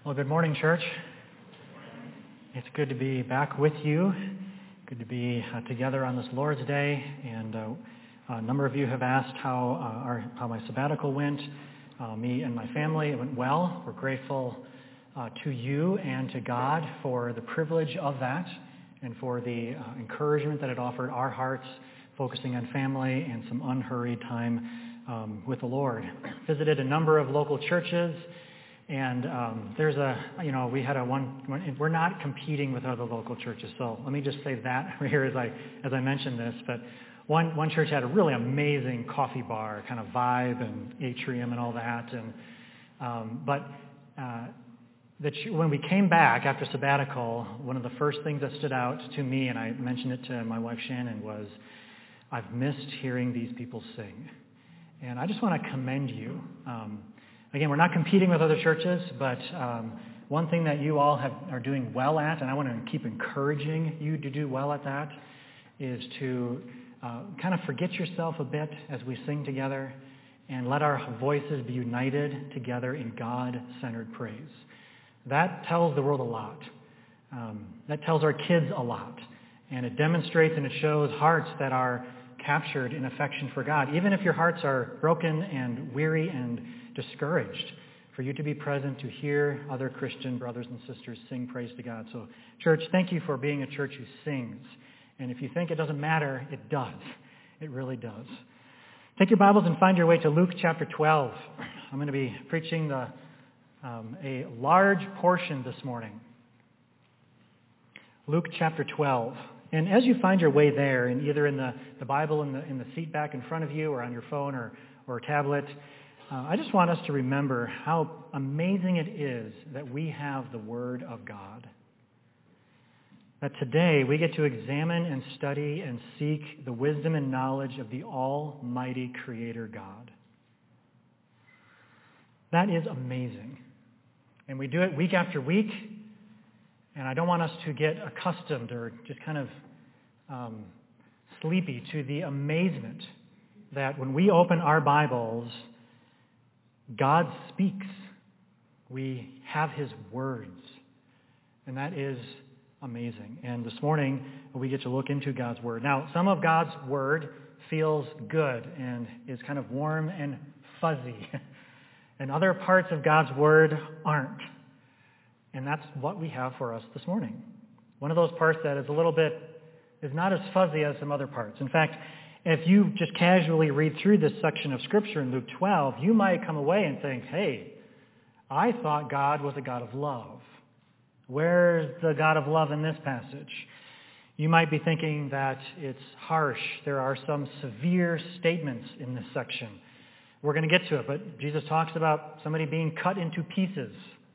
Well, good morning, church. It's good to be back with you. Good to be together on this Lord's Day. And a number of you have asked how my sabbatical went. Me and my family, it went well. We're grateful to you and to God for the privilege of that and for the encouragement that it offered our hearts, focusing on family and some unhurried time with the Lord. Visited a number of local churches. And we had we're not competing with other local churches. So let me just say that here as I mention this. But one church had a really amazing coffee bar kind of vibe and atrium and all that. When we came back after sabbatical, one of the first things that stood out to me, and I mentioned it to my wife Shannon, was I've missed hearing these people sing. And I just want to commend you. Again, we're not competing with other churches, but one thing that you all are doing well at, and I want to keep encouraging you to do well at that, is to kind of forget yourself a bit as we sing together and let our voices be united together in God-centered praise. That tells the world a lot. That tells our kids a lot. And it demonstrates and it shows hearts that are captured in affection for God. Even if your hearts are broken and weary and discouraged, for you to be present to hear other Christian brothers and sisters sing praise to God. So, church, thank you for being a church who sings. And if you think it doesn't matter, it does. It really does. Take your Bibles and find your way to Luke chapter 12. I'm going to be preaching a large portion this morning. Luke chapter 12. And as you find your way there, and either in the Bible in the seat back in front of you or on your phone or tablet, I just want us to remember how amazing it is that we have the Word of God. That today we get to examine and study and seek the wisdom and knowledge of the Almighty Creator God. That is amazing. And we do it week after week. And I don't want us to get accustomed or just kind of sleepy to the amazement that when we open our Bibles, God speaks. We have His words. And that is amazing. And this morning, we get to look into God's Word. Now, some of God's Word feels good and is kind of warm and fuzzy. And other parts of God's Word aren't. And that's what we have for us this morning. One of those parts that is not as fuzzy as some other parts. In fact, if you just casually read through this section of Scripture in Luke 12, you might come away and think, hey, I thought God was a God of love. Where's the God of love in this passage? You might be thinking that it's harsh. There are some severe statements in this section. We're going to get to it, but Jesus talks about somebody being cut into pieces.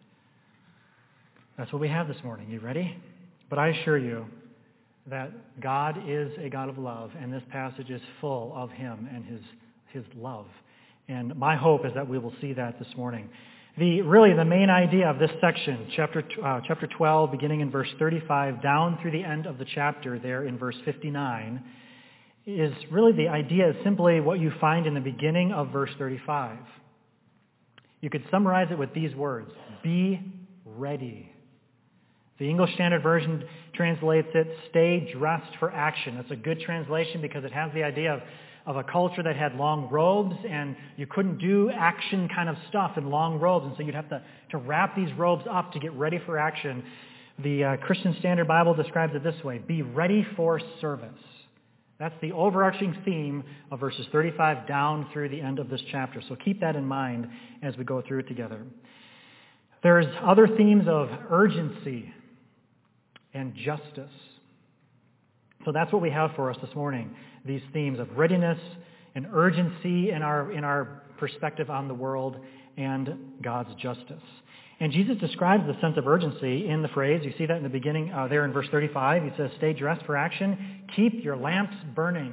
That's what we have this morning. You ready? But I assure you that God is a God of love, and this passage is full of Him and His love. And my hope is that we will see that this morning. The main idea of this section, chapter 12, beginning in verse 35, down through the end of the chapter there in verse 59, is really the idea is simply what you find in the beginning of verse 35. You could summarize it with these words: be ready. The English Standard Version translates it, stay dressed for action. That's a good translation because it has the idea of a culture that had long robes, and you couldn't do action kind of stuff in long robes, and so you'd have to wrap these robes up to get ready for action. The Christian Standard Bible describes it this way: be ready for service. That's the overarching theme of verses 35 down through the end of this chapter. So keep that in mind as we go through it together. There's other themes of urgency and justice. So that's what we have for us this morning, these themes of readiness and urgency in our perspective on the world and God's justice. And Jesus describes the sense of urgency in the phrase, you see that in the beginning there in verse 35, he says, stay dressed for action, keep your lamps burning.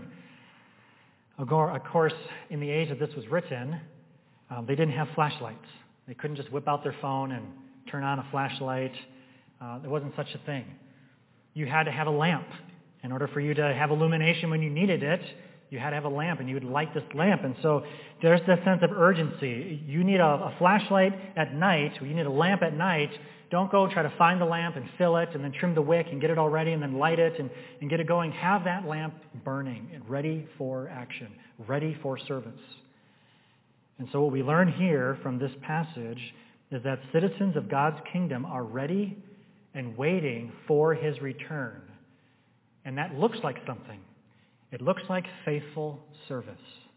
Of course, in the age that this was written, they didn't have flashlights. They couldn't just whip out their phone and turn on a flashlight. There wasn't such a thing. You had to have a lamp. In order for you to have illumination when you needed it, you had to have a lamp, and you would light this lamp. And so there's this sense of urgency. You need a flashlight at night, or you need a lamp at night. Don't go try to find the lamp and fill it and then trim the wick and get it all ready and then light it and get it going. Have that lamp burning and ready for action, ready for service. And so what we learn here from this passage is that citizens of God's kingdom are ready and waiting for his return. And that looks like something. It looks like faithful service.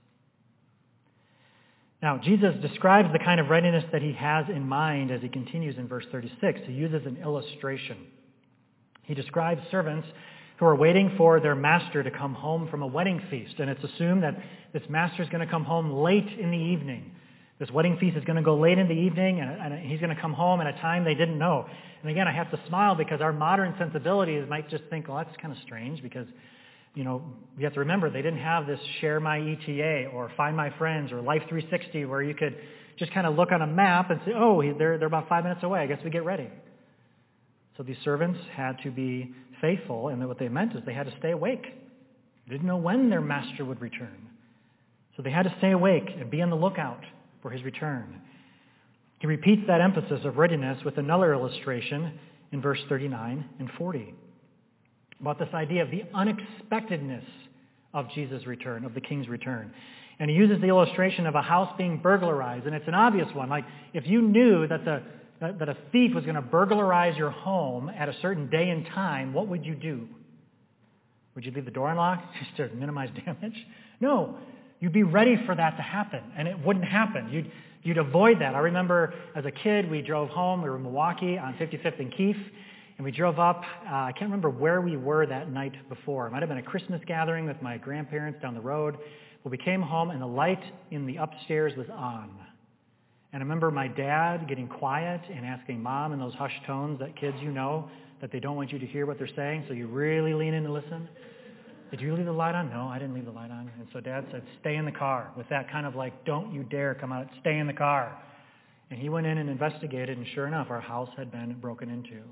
Now, Jesus describes the kind of readiness that he has in mind as he continues in verse 36. He uses an illustration. He describes servants who are waiting for their master to come home from a wedding feast. And it's assumed that this master is going to come home late in the evening. This wedding feast is going to go late in the evening, and he's going to come home at a time they didn't know. And again, I have to smile because our modern sensibilities might just think, well, that's kind of strange because, you have to remember they didn't have this Share My ETA or Find My Friends or Life 360 where you could just kind of look on a map and say, oh, they're about 5 minutes away. I guess we get ready. So these servants had to be faithful, and what they meant is they had to stay awake. They didn't know when their master would return. So they had to stay awake and be on the lookout for his return. He repeats that emphasis of readiness with another illustration in verse 39 and 40 about this idea of the unexpectedness of Jesus' return, of the king's return. And he uses the illustration of a house being burglarized, and it's an obvious one. Like, if you knew that a thief was going to burglarize your home at a certain day and time, what would you do? Would you leave the door unlocked just to minimize damage? No. You'd be ready for that to happen, and it wouldn't happen. You'd avoid that. I remember as a kid, we drove home. We were in Milwaukee on 55th and Keefe, and we drove up. I can't remember where we were that night before. It might have been a Christmas gathering with my grandparents down the road. But we came home, and the light in the upstairs was on. And I remember my dad getting quiet and asking Mom in those hushed tones that kids, that they don't want you to hear what they're saying, so you really lean in and listen. Did you leave the light on? No, I didn't leave the light on. And so Dad said, stay in the car, with that kind of like, don't you dare come out, stay in the car. And he went in and investigated, and sure enough, our house had been broken into.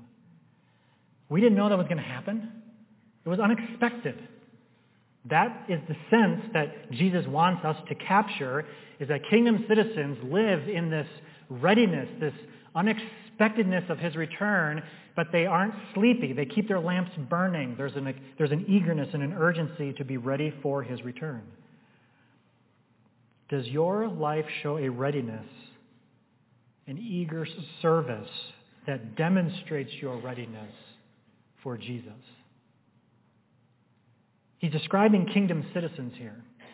We didn't know that was going to happen. It was unexpected. That is the sense that Jesus wants us to capture, is that kingdom citizens live in this readiness, this unexpectedness of his return, but they aren't sleepy. They keep their lamps burning. There's an eagerness and an urgency to be ready for his return. Does your life show a readiness, an eager service that demonstrates your readiness for Jesus? He's describing kingdom citizens here.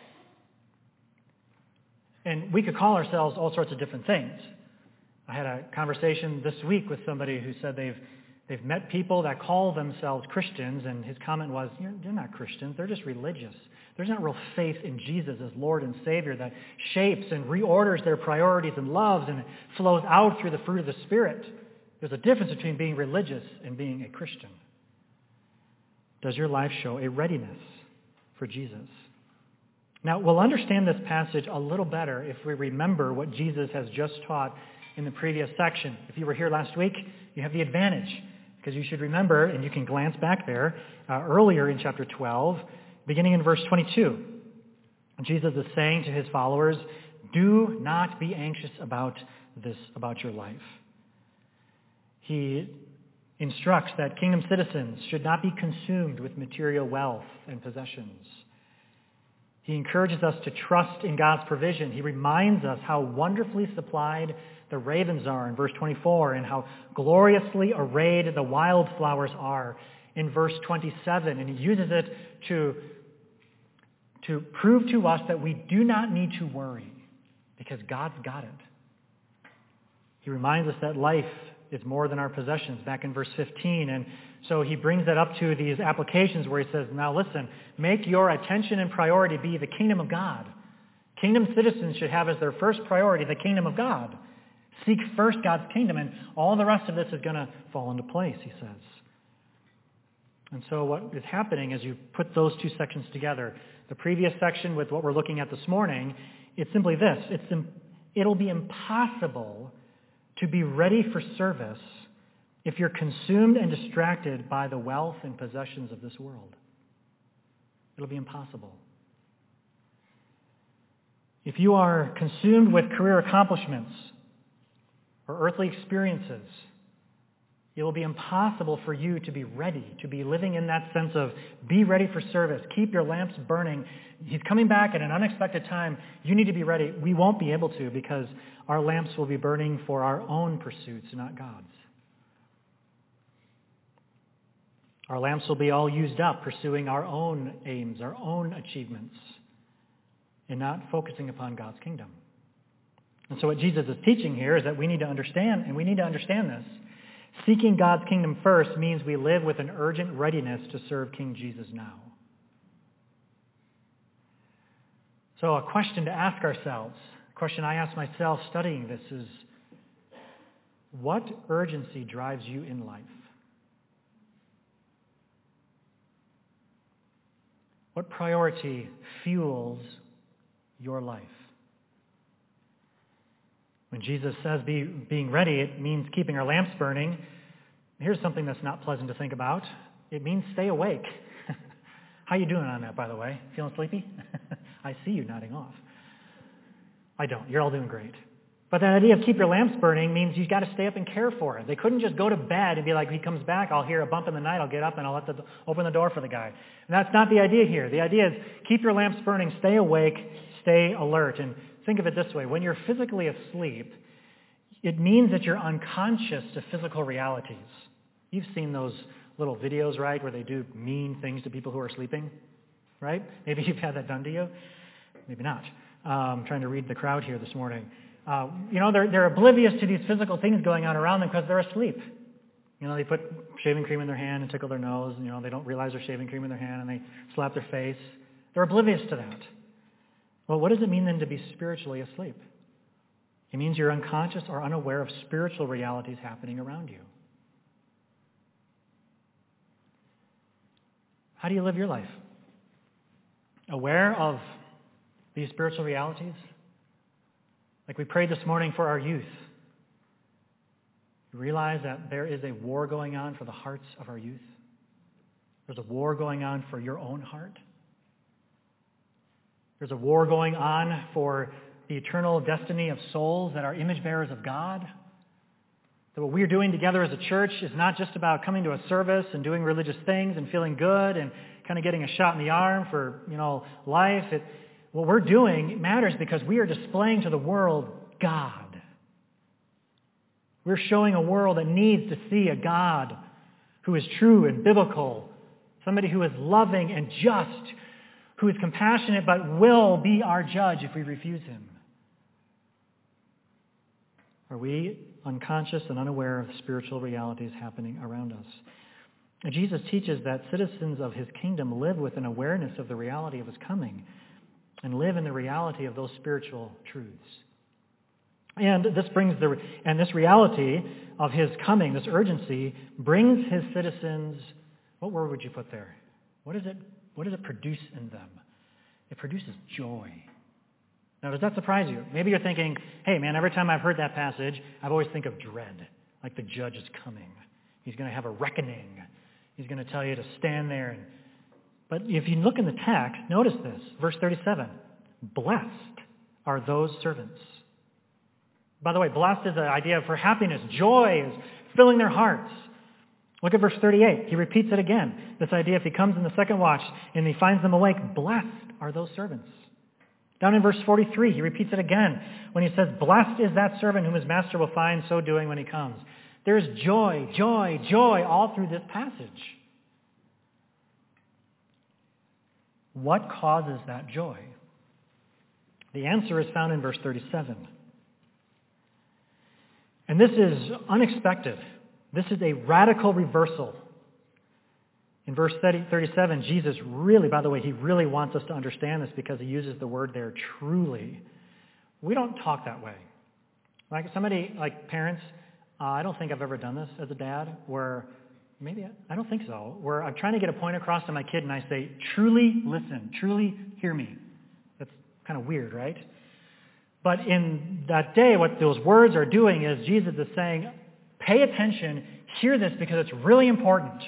And we could call ourselves all sorts of different things. I had a conversation this week with somebody who said they've met people that call themselves Christians, and his comment was, they're not Christians, they're just religious. There's not real faith in Jesus as Lord and Savior that shapes and reorders their priorities and loves, and it flows out through the fruit of the Spirit. There's a difference between being religious and being a Christian. Does your life show a readiness for Jesus? Now, we'll understand this passage a little better if we remember what Jesus has just taught in the previous section. If you were here last week, you have the advantage, because you should remember, and you can glance back there, earlier in chapter 12, beginning in verse 22. Jesus is saying to his followers, do not be anxious about your life. He instructs that kingdom citizens should not be consumed with material wealth and possessions. He encourages us to trust in God's provision. He reminds us how wonderfully supplied the ravens are in verse 24, and how gloriously arrayed the wildflowers are in verse 27. And he uses it to prove to us that we do not need to worry, because God's got it. He reminds us that life is more than our possessions, back in verse 15. And so he brings that up to these applications where he says, now listen, make your attention and priority be the kingdom of God. Kingdom citizens should have as their first priority the kingdom of God. Seek first God's kingdom, and all the rest of this is going to fall into place, he says. And so what is happening is you put those two sections together. The previous section with what we're looking at this morning, it's simply this. It'll be impossible to be ready for service if you're consumed and distracted by the wealth and possessions of this world. It'll be impossible. If you are consumed with career accomplishments or earthly experiences, it will be impossible for you to be ready, to be living in that sense of be ready for service. Keep your lamps burning. He's coming back at an unexpected time. You need to be ready. We won't be able to because our lamps will be burning for our own pursuits, not God's. Our lamps will be all used up pursuing our own aims, our own achievements, and not focusing upon God's kingdom. And so what Jesus is teaching here is that we need to understand, and we need to understand this. Seeking God's kingdom first means we live with an urgent readiness to serve King Jesus now. So a question to ask ourselves, a question I ask myself studying this is, what urgency drives you in life? What priority fuels your life? When Jesus says being ready, it means keeping our lamps burning. Here's something that's not pleasant to think about. It means stay awake. How you doing on that, by the way? Feeling sleepy? I see you nodding off. I don't. You're all doing great. But that idea of keep your lamps burning means you've got to stay up and care for it. They couldn't just go to bed and be like, he comes back, I'll hear a bump in the night, I'll get up and I'll open the door for the guy. And that's not the idea here. The idea is keep your lamps burning, stay awake, stay alert. And think of it this way. When you're physically asleep, it means that you're unconscious to physical realities. You've seen those little videos, right, where they do mean things to people who are sleeping, right? Maybe you've had that done to you. Maybe not. I'm trying to read the crowd here this morning. They're oblivious to these physical things going on around them because they're asleep. They put shaving cream in their hand and tickle their nose, and, they don't realize there's shaving cream in their hand, and they slap their face. They're oblivious to that. Well, what does it mean then to be spiritually asleep? It means you're unconscious or unaware of spiritual realities happening around you. How do you live your life? Aware of these spiritual realities? Like we prayed this morning for our youth. You realize that there is a war going on for the hearts of our youth. There's a war going on for your own heart. There's a war going on for the eternal destiny of souls that are image bearers of God. That what we're doing together as a church is not just about coming to a service and doing religious things and feeling good and kind of getting a shot in the arm for, life. What we're doing matters because we are displaying to the world God. We're showing a world that needs to see a God who is true and biblical, somebody who is loving and just, who is compassionate but will be our judge if we refuse him. Are we unconscious and unaware of the spiritual realities happening around us? And Jesus teaches that citizens of his kingdom live with an awareness of the reality of his coming and live in the reality of those spiritual truths. And this reality of his coming, this urgency, brings his citizens, what word would you put there? What does it produce in them? It produces joy. Now, does that surprise you? Maybe you're thinking, hey man, every time I've heard that passage, I've always think of dread, like the judge is coming. He's going to have a reckoning. He's going to tell you to stand there. But if you look in the text, notice this, verse 37. Blessed are those servants. By the way, blessed is the idea for happiness. Joy is filling their hearts. Look at verse 38. He repeats it again. This idea, if he comes in the second watch and he finds them awake, blessed are those servants. Down in verse 43, he repeats it again when he says, blessed is that servant whom his master will find so doing when he comes. There's joy, joy, joy all through this passage. What causes that joy? The answer is found in verse 37. And this is unexpected. This is a radical reversal. In verse 37, Jesus really, by the way, he really wants us to understand this because he uses the word there, truly. We don't talk that way. Like somebody, like parents, I don't think I've ever done this as a dad, where I don't think so, where I'm trying to get a point across to my kid and I say, truly listen, truly hear me. That's kind of weird, right? But in that day, what those words are doing is Jesus is saying, pay attention, hear this because it's really important.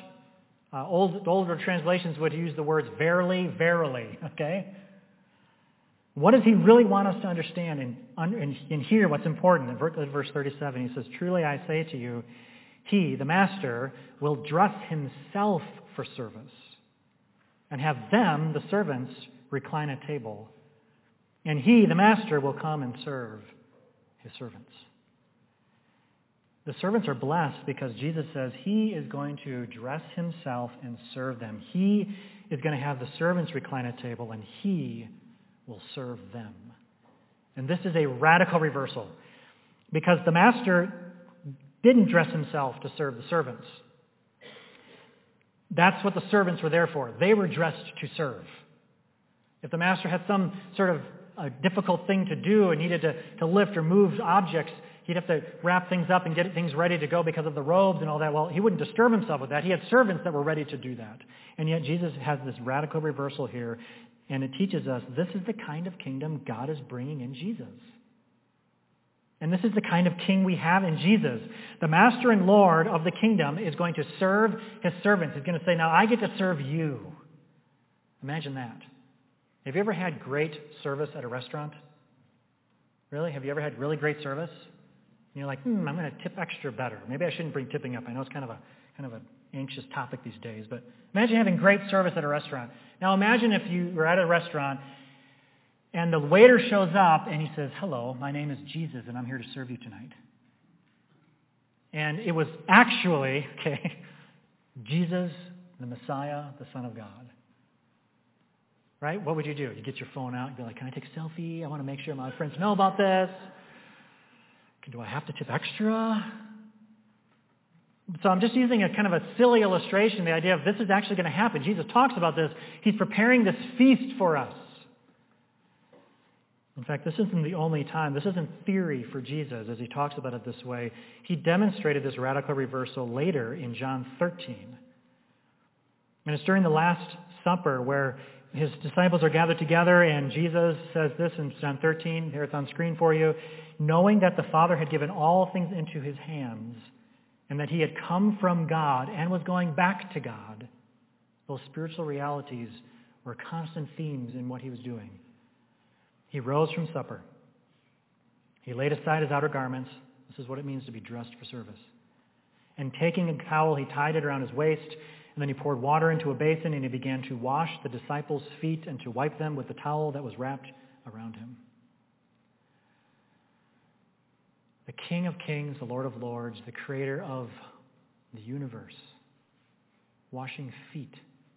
Older translations would use the words verily, verily, okay? What does he really want us to understand and hear what's important? In verse 37, he says, "Truly I say to you, he, the master, will dress himself for service and have them, the servants, recline at table. And he, the master, will come and serve his servants." The servants are blessed because Jesus says he is going to dress himself and serve them. He is going to have the servants recline at table, and he will serve them. And this is a radical reversal because the master didn't dress himself to serve the servants. That's what the servants were there for. They were dressed to serve. If the master had some sort of a difficult thing to do and needed to lift or move objects, he'd have to wrap things up and get things ready to go because of the robes and all that. Well, he wouldn't disturb himself with that. He had servants that were ready to do that. And yet Jesus has this radical reversal here, and it teaches us this is the kind of kingdom God is bringing in Jesus. And this is the kind of king we have in Jesus. The master and Lord of the kingdom is going to serve his servants. He's going to say, now I get to serve you. Imagine that. Have you ever had great service at a restaurant? Really? Have you ever had really great service? And you're like, I'm going to tip extra better. Maybe I shouldn't bring tipping up. I know it's kind of an anxious topic these days, but imagine having great service at a restaurant. Now imagine if you were at a restaurant and the waiter shows up and he says, "Hello, my name is Jesus and I'm here to serve you tonight." And it was actually, Jesus, the Messiah, the Son of God. Right? What would you do? You get your phone out and be like, "Can I take a selfie? I want to make sure my friends know about this. Do I have to tip extra?" So I'm just using a kind of a silly illustration, the idea of this is actually going to happen. Jesus talks about this. He's preparing this feast for us. In fact, this isn't the only time. This isn't theory for Jesus as he talks about it this way. He demonstrated this radical reversal later in John 13. And it's during the Last Supper where his disciples are gathered together and Jesus says this in John 13. Here it's on screen for you. Knowing that the Father had given all things into his hands and that he had come from God and was going back to God, those spiritual realities were constant themes in what he was doing. He rose from supper. He laid aside his outer garments. This is what it means to be dressed for service. And taking a towel, he tied it around his waist, and then he poured water into a basin, and he began to wash the disciples' feet and to wipe them with the towel that was wrapped around him. The King of Kings, the Lord of Lords, the Creator of the universe, washing feet,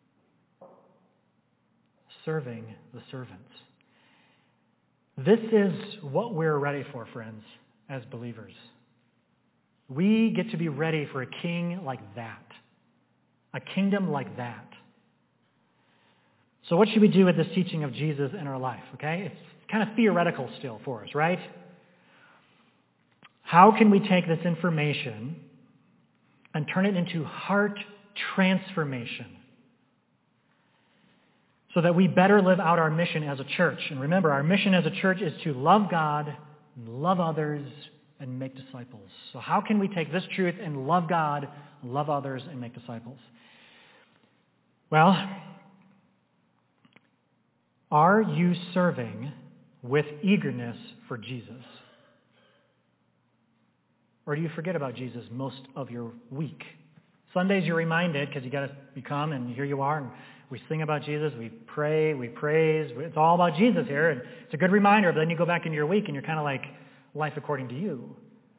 serving the servants. This is what we're ready for, friends, as believers. We get to be ready for a king like that, a kingdom like that. So what should we do with this teaching of Jesus in our life, okay? It's kind of theoretical still for us, right? How can we take this information and turn it into heart transformation so that we better live out our mission as a church? And remember, our mission as a church is to love God, love others, and make disciples. So how can we take this truth and love God, love others, and make disciples? Well, are you serving with eagerness for Jesus? Or do you forget about Jesus most of your week? Sundays you're reminded because you come and here you are and we sing about Jesus, we pray, we praise. It's all about Jesus here. And it's a good reminder, but then you go back into your week and you're kind of like life according to you.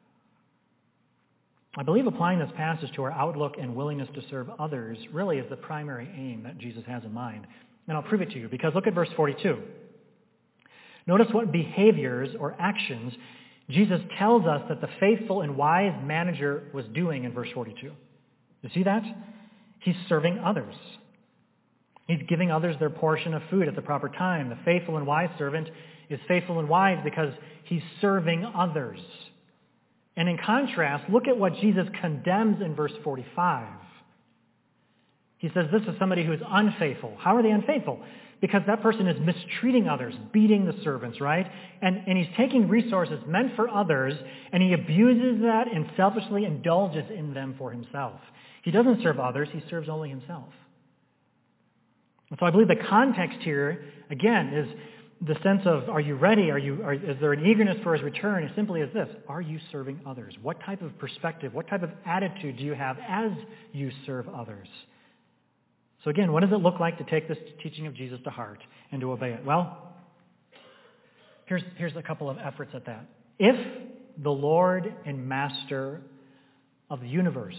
I believe applying this passage to our outlook and willingness to serve others really is the primary aim that Jesus has in mind. And I'll prove it to you because look at verse 42. Notice what behaviors or actions Jesus tells us that the faithful and wise manager was doing in verse 42. You see that? He's serving others. He's giving others their portion of food at the proper time. The faithful and wise servant is faithful and wise because he's serving others. And in contrast, look at what Jesus condemns in verse 45. He says this is somebody who is unfaithful. How are they unfaithful? Because that person is mistreating others, beating the servants, right? And he's taking resources meant for others, and he abuses that and selfishly indulges in them for himself. He doesn't serve others, he serves only himself. And so I believe the context here, again, is the sense of, are you ready? Is there an eagerness for his return? As simply as this: are you serving others? What type of perspective, what type of attitude do you have as you serve others? So again, what does it look like to take this teaching of Jesus to heart and to obey it? Well, here's a couple of efforts at that. If the Lord and Master of the universe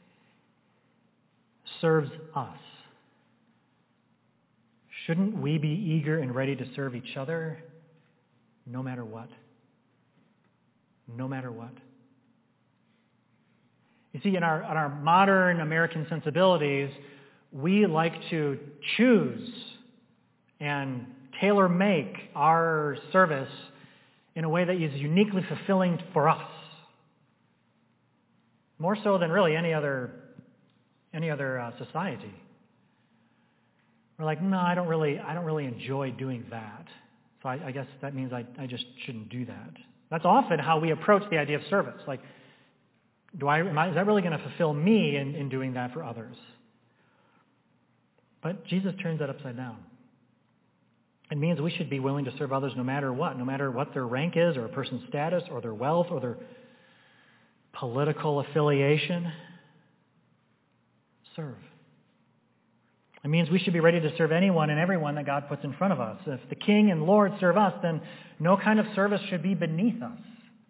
serves us, shouldn't we be eager and ready to serve each other no matter what? No matter what. You see, in our modern American sensibilities, we like to choose and tailor-make our service in a way that is uniquely fulfilling for us. More so than really any other society. We're like, no, I don't really enjoy doing that. So I guess that means I just shouldn't do that. That's often how we approach the idea of service. Like, is that really going to fulfill me in doing that for others? But Jesus turns that upside down. It means we should be willing to serve others no matter what their rank is, or a person's status, or their wealth, or their political affiliation. Serve. It means we should be ready to serve anyone and everyone that God puts in front of us. If the King and Lord serve us, then no kind of service should be beneath us.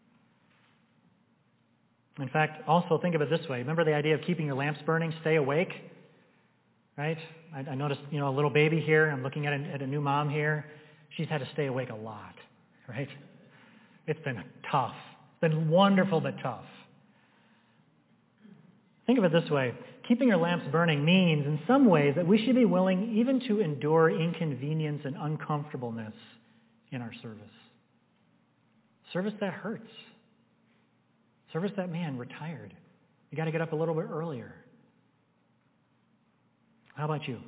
In fact, also think of it this way. Remember the idea of keeping your lamps burning, stay awake? Right? I noticed, a little baby here. I'm looking at a new mom here. She's had to stay awake a lot, right? It's been tough. It's been wonderful but tough. Think of it this way. Keeping your lamps burning means, in some ways, that we should be willing even to endure inconvenience and uncomfortableness in our service. Service that hurts. Service that, man, we're tired. You got to get up a little bit earlier. How about you?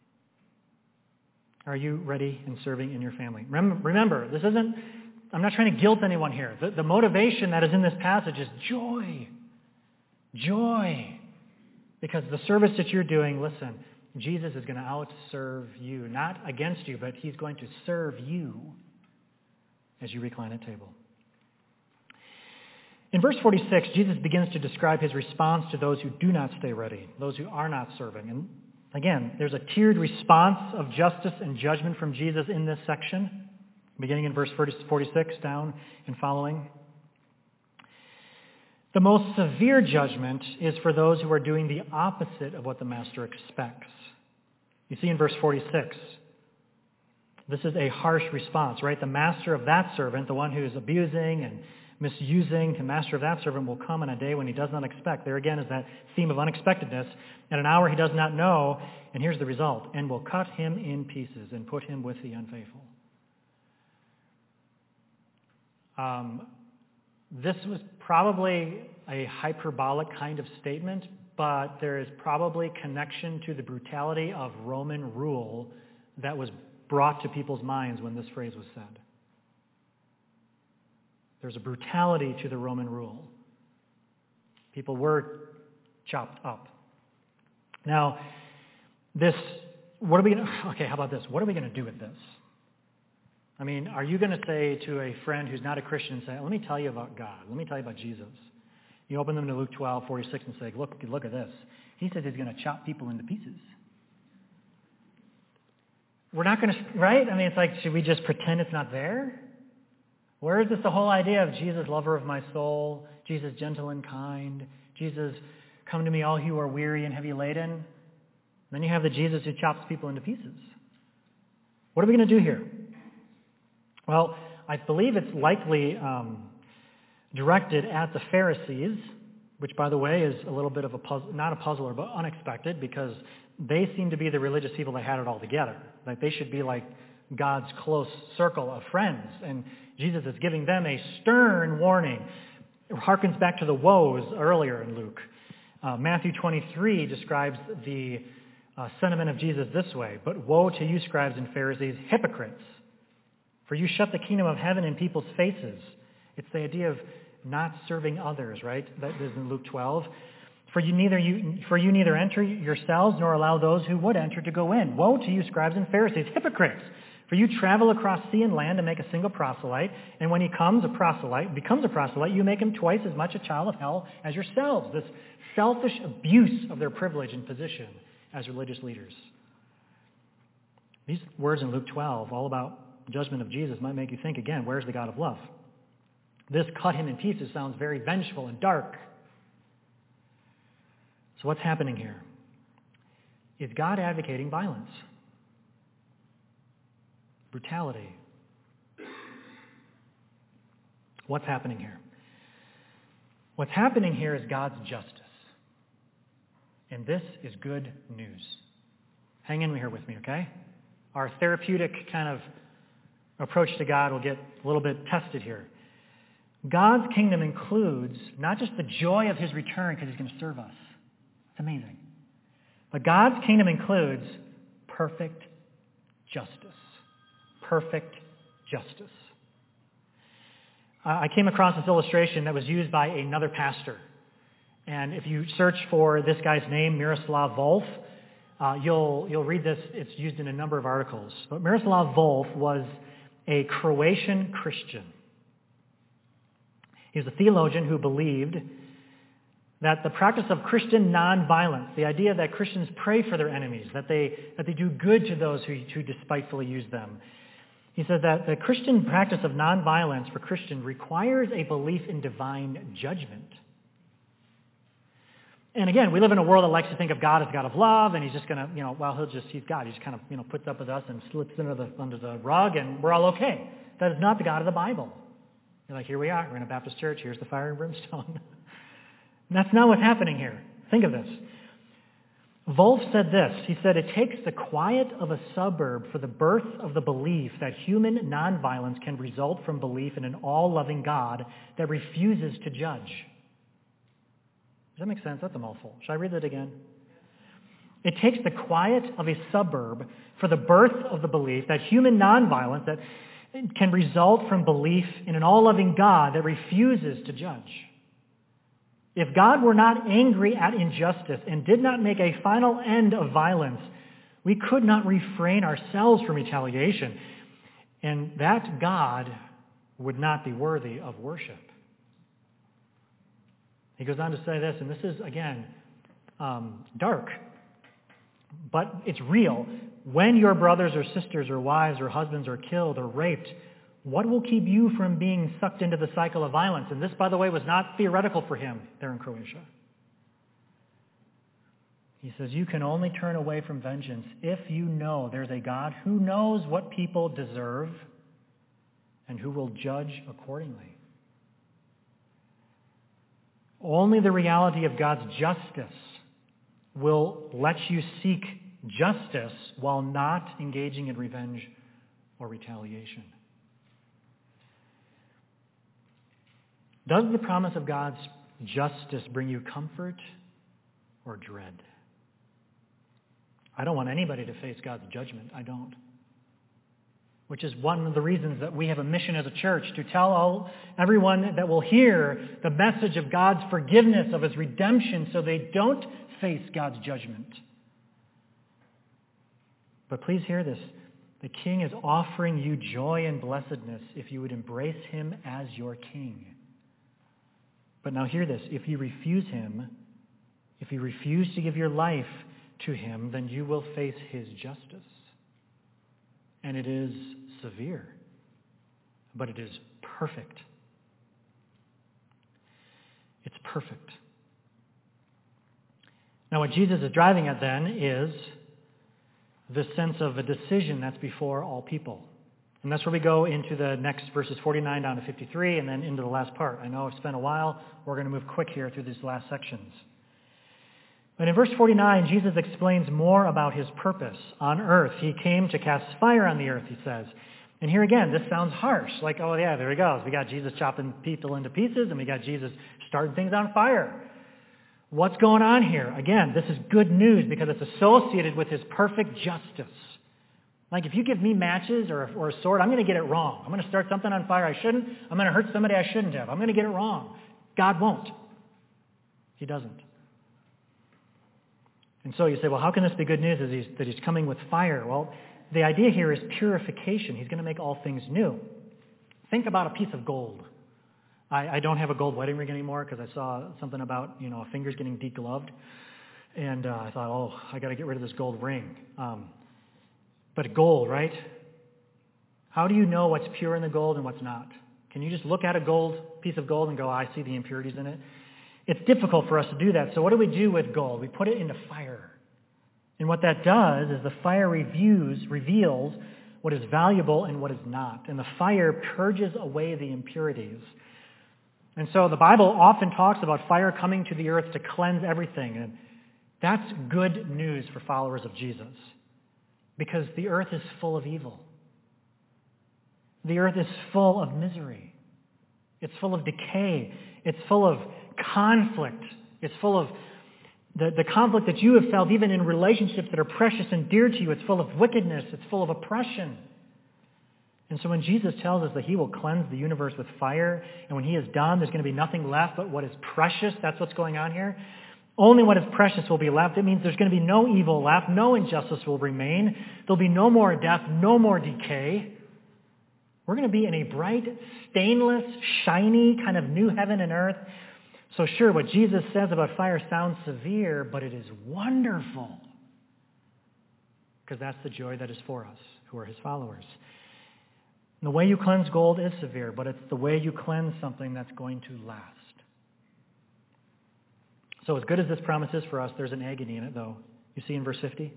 Are you ready and serving in your family? Remember, I'm not trying to guilt anyone here. The motivation that is in this passage is joy. Joy. Because the service that you're doing, listen, Jesus is going to outserve you. Not against you, but he's going to serve you as you recline at table. In verse 46, Jesus begins to describe his response to those who do not stay ready, those who are not serving. And again, there's a tiered response of justice and judgment from Jesus in this section, beginning in verse 46 down and following. The most severe judgment is for those who are doing the opposite of what the master expects. You see in verse 46, this is a harsh response, right? The master of that servant, the one who is abusing and misusing, the master of that servant will come on a day when he does not expect. There again is that theme of unexpectedness. At an hour he does not know, and here's the result, and will cut him in pieces and put him with the unfaithful. This was probably a hyperbolic kind of statement, but there is probably connection to the brutality of Roman rule that was brought to people's minds when this phrase was said. There's a brutality to the Roman rule. People were chopped up. Now, how about this? What are we going to do with this? I mean, are you going to say to a friend who's not a Christian, say, let me tell you about God. Let me tell you about Jesus. You open them to Luke 12:46 and say, look at this. He says he's going to chop people into pieces. We're not going to, right? I mean, it's like, should we just pretend it's not there? Where is the whole idea of Jesus, lover of my soul, Jesus, gentle and kind, Jesus, come to me all you who are weary and heavy laden? Then you have the Jesus who chops people into pieces. What are we going to do here? Well, I believe it's likely directed at the Pharisees, which, by the way, is a little bit of not a puzzler, but unexpected, because they seem to be the religious people that had it all together. Like they should be like God's close circle of friends. And Jesus is giving them a stern warning. It harkens back to the woes earlier in Luke. Matthew 23 describes the sentiment of Jesus this way: "But woe to you, scribes and Pharisees, hypocrites! For you shut the kingdom of heaven in people's faces." It's the idea of not serving others, right? That is in Luke 12. For you neither enter yourselves nor allow those who would enter to go in. Woe to you, scribes and Pharisees, hypocrites! For you travel across sea and land to make a single proselyte, and when he becomes a proselyte, you make him twice as much a child of hell as yourselves. This selfish abuse of their privilege and position as religious leaders. These words in Luke 12, all about judgment of Jesus, might make you think again, where's the God of love? This cut him in pieces sounds very vengeful and dark. So what's happening here? Is God advocating violence? Brutality? What's happening here? What's happening here is God's justice. And this is good news. Hang in here with me, okay? Our therapeutic kind of approach to God will get a little bit tested here. God's kingdom includes not just the joy of his return because he's going to serve us. It's amazing. But God's kingdom includes perfect justice. Perfect justice. I came across this illustration that was used by another pastor. And if you search for this guy's name, Miroslav Volf, you'll read this. It's used in a number of articles. But Miroslav Volf was a Croatian Christian. He was a theologian who believed that the practice of Christian nonviolence, the idea that Christians pray for their enemies, that they do good to those who despitefully use them. He said that the Christian practice of nonviolence for Christians requires a belief in divine judgment. And again, we live in a world that likes to think of God as God of love, and he's just going to, he's God. He just kind of, puts up with us and slips under the rug, and we're all okay. That is not the God of the Bible. You're like, here we are. We're in a Baptist church. Here's the fire and brimstone. And that's not what's happening here. Think of this. Volf said this. He said, it takes the quiet of a suburb for the birth of the belief that human nonviolence can result from belief in an all-loving God that refuses to judge. Does that make sense? That's a mouthful. Should I read that again? It takes the quiet of a suburb for the birth of the belief that human nonviolence that can result from belief in an all-loving God that refuses to judge. If God were not angry at injustice and did not make a final end of violence, we could not refrain ourselves from retaliation. And that God would not be worthy of worship. He goes on to say this, and this is, again, dark, but it's real. When your brothers or sisters or wives or husbands are killed or raped, what will keep you from being sucked into the cycle of violence? And this, by the way, was not theoretical for him there in Croatia. He says, you can only turn away from vengeance if you know there's a God who knows what people deserve and who will judge accordingly. Only the reality of God's justice will let you seek justice while not engaging in revenge or retaliation. Does the promise of God's justice bring you comfort or dread? I don't want anybody to face God's judgment. I don't. Which is one of the reasons that we have a mission as a church, to tell everyone that will hear the message of God's forgiveness, of his redemption, so they don't face God's judgment. But please hear this. The King is offering you joy and blessedness if you would embrace him as your King. But now hear this. If you refuse him, if you refuse to give your life to him, then you will face his justice. And it is severe, but it is perfect. It's perfect. Now what Jesus is driving at then is the sense of a decision that's before all people. And that's where we go into the next verses 49 down to 53 and then into the last part. I know I've spent a while. We're going to move quick here through these last sections. But in verse 49, Jesus explains more about his purpose on earth. He came to cast fire on the earth, he says. And here again, this sounds harsh. Like, oh yeah, there he goes. We got Jesus chopping people into pieces, and we got Jesus starting things on fire. What's going on here? Again, this is good news because it's associated with his perfect justice. Like if you give me matches or a sword, I'm going to get it wrong. I'm going to start something on fire I shouldn't. I'm going to hurt somebody I shouldn't have. I'm going to get it wrong. God won't. He doesn't. And so you say, well, how can this be good news that he's coming with fire? Well, the idea here is purification. He's going to make all things new. Think about a piece of gold. I don't have a gold wedding ring anymore because I saw something about, fingers getting degloved. And I thought, I got to get rid of this gold ring. But gold, right? How do you know what's pure in the gold and what's not? Can you just look at a piece of gold and go, I see the impurities in it? It's difficult for us to do that. So what do we do with gold? We put it into fire. And what that does is the fire reveals what is valuable and what is not. And the fire purges away the impurities. And so the Bible often talks about fire coming to the earth to cleanse everything. And that's good news for followers of Jesus. Because the earth is full of evil. The earth is full of misery. It's full of decay. It's full of conflict. It's full of the conflict that you have felt even in relationships that are precious and dear to you. It's full of wickedness. It's full of oppression. And so when Jesus tells us that he will cleanse the universe with fire, and when he is done, there's going to be nothing left but what is precious. That's what's going on here. Only what is precious will be left. It means there's going to be no evil left. No injustice will remain. There'll be no more death, no more decay. We're going to be in a bright, stainless, shiny kind of new heaven and earth. So sure, what Jesus says about fire sounds severe, but it is wonderful. Because that's the joy that is for us, who are his followers. And the way you cleanse gold is severe, but it's the way you cleanse something that's going to last. So as good as this promise is for us, there's an agony in it, though. You see in verse 50?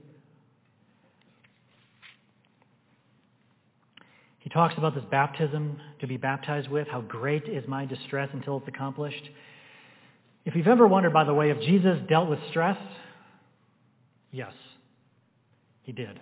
He talks about this baptism to be baptized with, how great is my distress until it's accomplished. If you've ever wondered, by the way, if Jesus dealt with stress, yes, he did.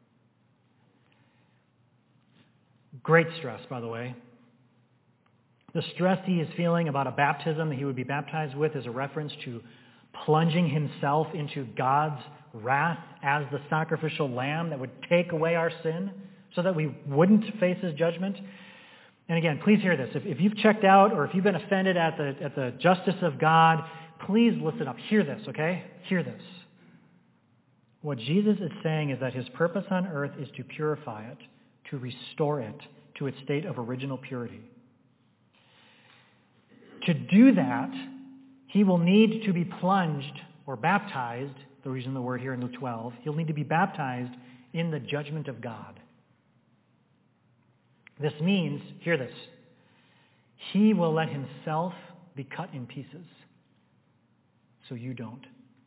Great stress, by the way. The stress he is feeling about a baptism that he would be baptized with is a reference to plunging himself into God's wrath as the sacrificial lamb that would take away our sin so that we wouldn't face his judgment. And again, please hear this. If you've checked out or if you've been offended at the justice of God, please listen up. Hear this, okay? Hear this. What Jesus is saying is that his purpose on earth is to purify it, to restore it to its state of original purity. To do that, he will need to be plunged or baptized, the reason the word here in Luke 12, he'll need to be baptized in the judgment of God. This means, hear this, he will let himself be cut in pieces so you don't.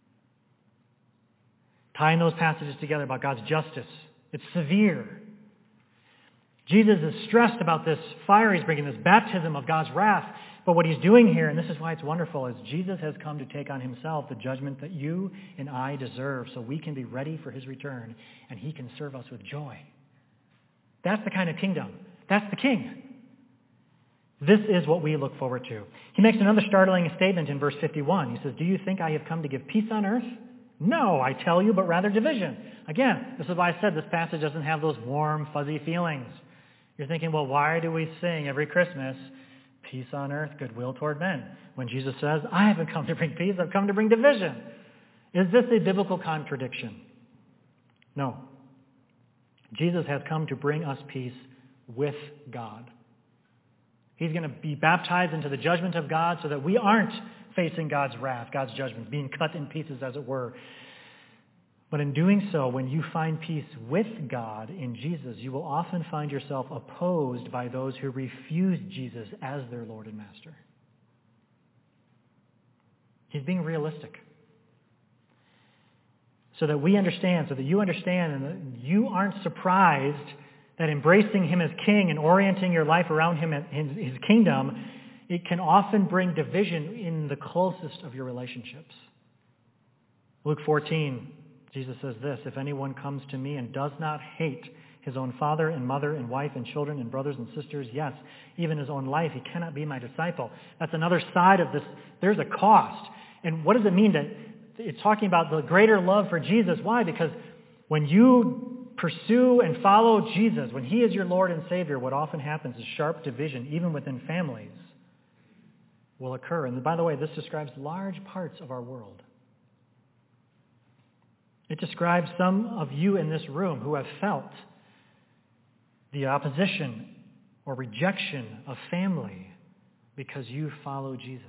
Tying those passages together about God's justice, it's severe. Jesus is stressed about this fire he's bringing, this baptism of God's wrath. But what he's doing here, and this is why it's wonderful, is Jesus has come to take on himself the judgment that you and I deserve so we can be ready for his return and he can serve us with joy. That's the kind of kingdom. That's the king. This is what we look forward to. He makes another startling statement in verse 51. He says, "Do you think I have come to give peace on earth? No, I tell you, but rather division." Again, this is why I said this passage doesn't have those warm, fuzzy feelings. You're thinking, well, why do we sing every Christmas, peace on earth, goodwill toward men, when Jesus says, I haven't come to bring peace, I've come to bring division? Is this a biblical contradiction? No. Jesus has come to bring us peace with God. He's going to be baptized into the judgment of God so that we aren't facing God's wrath, God's judgment, being cut in pieces, as it were. But in doing so, when you find peace with God in Jesus, you will often find yourself opposed by those who refuse Jesus as their Lord and Master. He's being realistic. So that we understand, so that you understand, and that you aren't surprised that embracing him as king and orienting your life around him in his kingdom, it can often bring division in the closest of your relationships. Luke 14, Jesus says this, "If anyone comes to me and does not hate his own father and mother and wife and children and brothers and sisters, yes, even his own life, he cannot be my disciple." That's another side of this. There's a cost. And what does it mean that it's talking about the greater love for Jesus? Why? Because when you pursue and follow Jesus, when he is your Lord and Savior, what often happens is sharp division, even within families, will occur. And by the way, this describes large parts of our world. It describes some of you in this room who have felt the opposition or rejection of family because you follow Jesus.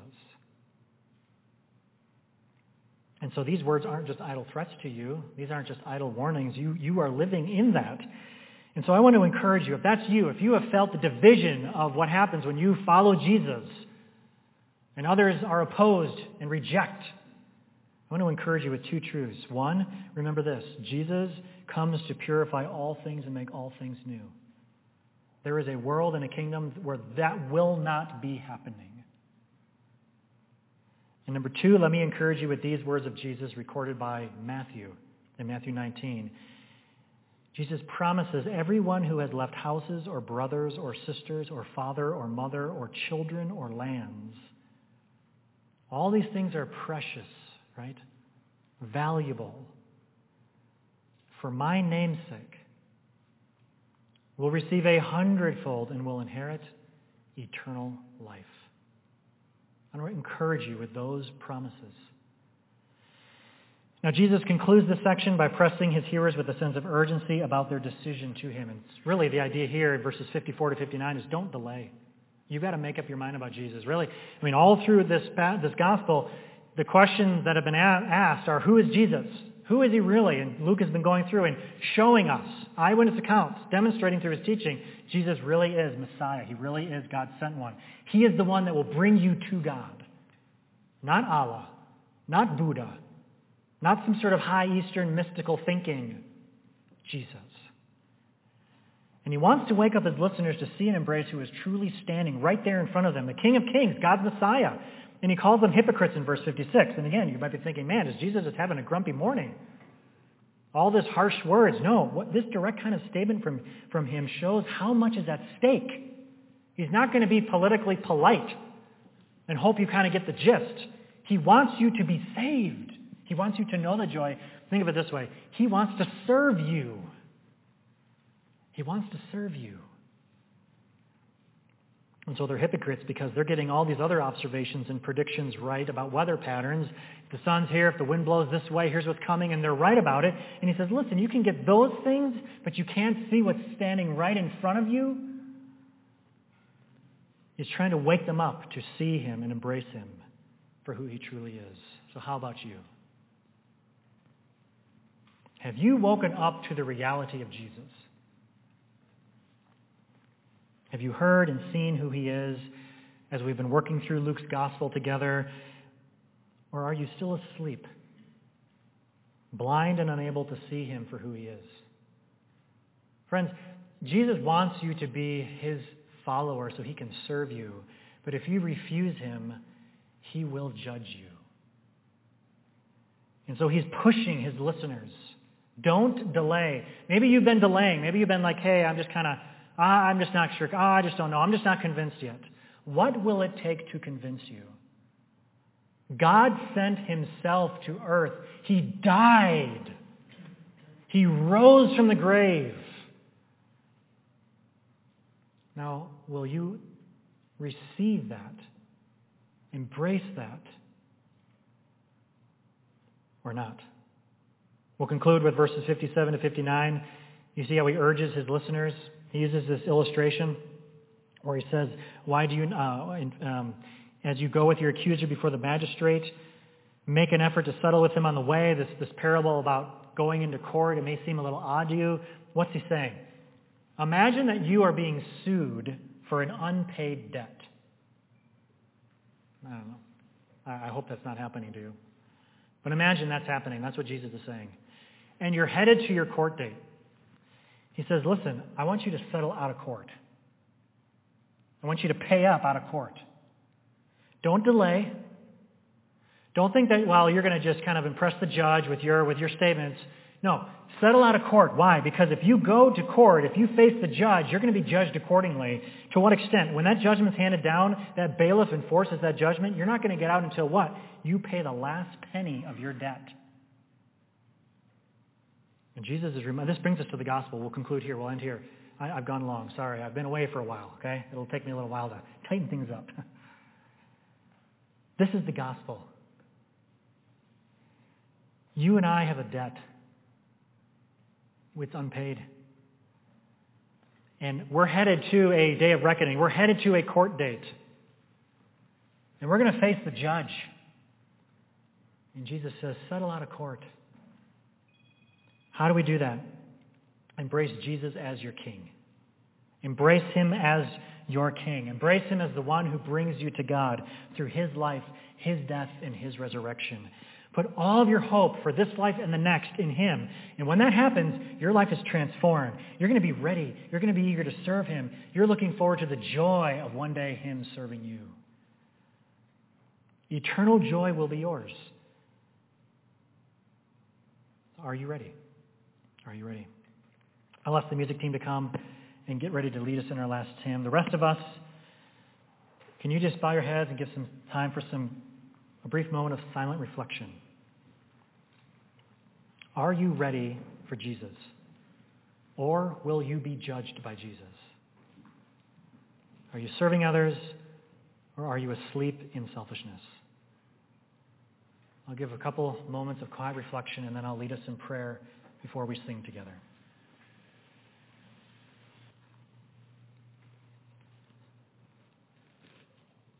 And so these words aren't just idle threats to you. These aren't just idle warnings. You are living in that. And so I want to encourage you, if that's you, if you have felt the division of what happens when you follow Jesus and others are opposed and reject, I want to encourage you with two truths. One, remember this: Jesus comes to purify all things and make all things new. There is a world and a kingdom where that will not be happening. And number two, let me encourage you with these words of Jesus recorded by Matthew in Matthew 19. Jesus promises everyone who has left houses or brothers or sisters or father or mother or children or lands, all these things are precious, right? Valuable. For my name's sake, will receive 100-fold and will inherit eternal life. I want to encourage you with those promises. Now, Jesus concludes this section by pressing his hearers with a sense of urgency about their decision to him. And it's really the idea here in verses 54 to 59 is don't delay. You've got to make up your mind about Jesus. Really, I mean, all through this gospel, the questions that have been asked are, who is Jesus? Who is he really? And Luke has been going through and showing us, eyewitness accounts, demonstrating through his teaching, Jesus really is Messiah. He really is God's sent one. He is the one that will bring you to God. Not Allah, not Buddha, not some sort of high Eastern mystical thinking. Jesus. And he wants to wake up his listeners to see and embrace who is truly standing right there in front of them, the King of Kings, God's Messiah. And he calls them hypocrites in verse 56. And again, you might be thinking, man, is Jesus just having a grumpy morning? All this harsh words. No, this direct kind of statement from him shows how much is at stake. He's not going to be politically polite and hope you kind of get the gist. He wants you to be saved. He wants you to know the joy. Think of it this way. He wants to serve you. He wants to serve you. And so they're hypocrites because they're getting all these other observations and predictions right about weather patterns. If the sun's here, if the wind blows this way, here's what's coming, and they're right about it. And he says, listen, you can get those things, but you can't see what's standing right in front of you. He's trying to wake them up to see him and embrace him for who he truly is. So how about you? Have you woken up to the reality of Jesus? Have you heard and seen who he is as we've been working through Luke's gospel together? Or are you still asleep, blind and unable to see him for who he is? Friends, Jesus wants you to be his follower so he can serve you. But if you refuse him, he will judge you. And so he's pushing his listeners. Don't delay. Maybe you've been delaying. Maybe you've been like, hey, I'm just not sure. I just don't know. I'm just not convinced yet. What will it take to convince you? God sent himself to earth. He died. He rose from the grave. Now, will you receive that? Embrace that? Or not? We'll conclude with verses 57 to 59. You see how he urges his listeners? He uses this illustration where he says, why do you, as you go with your accuser before the magistrate, make an effort to settle with him on the way. This parable about going into court, it may seem a little odd to you. What's he saying? Imagine that you are being sued for an unpaid debt. I don't know. I hope that's not happening to you. But imagine that's happening. That's what Jesus is saying. And you're headed to your court date. He says, listen, I want you to settle out of court. I want you to pay up out of court. Don't delay. Don't think that, well, you're going to just kind of impress the judge with your statements. No, settle out of court. Why? Because if you go to court, if you face the judge, you're going to be judged accordingly. To what extent? When that judgment's handed down, that bailiff enforces that judgment, you're not going to get out until what? You pay the last penny of your debt. And Jesus is this brings us to the gospel. We'll conclude here. We'll end here. I've gone long. Sorry. I've been away for a while, okay? It'll take me a little while to tighten things up. This is the gospel. You and I have a debt. It's unpaid. And we're headed to a day of reckoning. We're headed to a court date. And we're going to face the judge. And Jesus says, settle out of court. How do we do that? Embrace Jesus as your king. Embrace him as your king. Embrace him as the one who brings you to God through his life, his death, and his resurrection. Put all of your hope for this life and the next in him. And when that happens, your life is transformed. You're going to be ready. You're going to be eager to serve him. You're looking forward to the joy of one day him serving you. Eternal joy will be yours. Are you ready? Are you ready? I'll ask the music team to come and get ready to lead us in our last hymn. The rest of us, can you just bow your heads and give some time for a brief moment of silent reflection? Are you ready for Jesus? Or will you be judged by Jesus? Are you serving others, or are you asleep in selfishness? I'll give a couple moments of quiet reflection, and then I'll lead us in prayer before we sing together.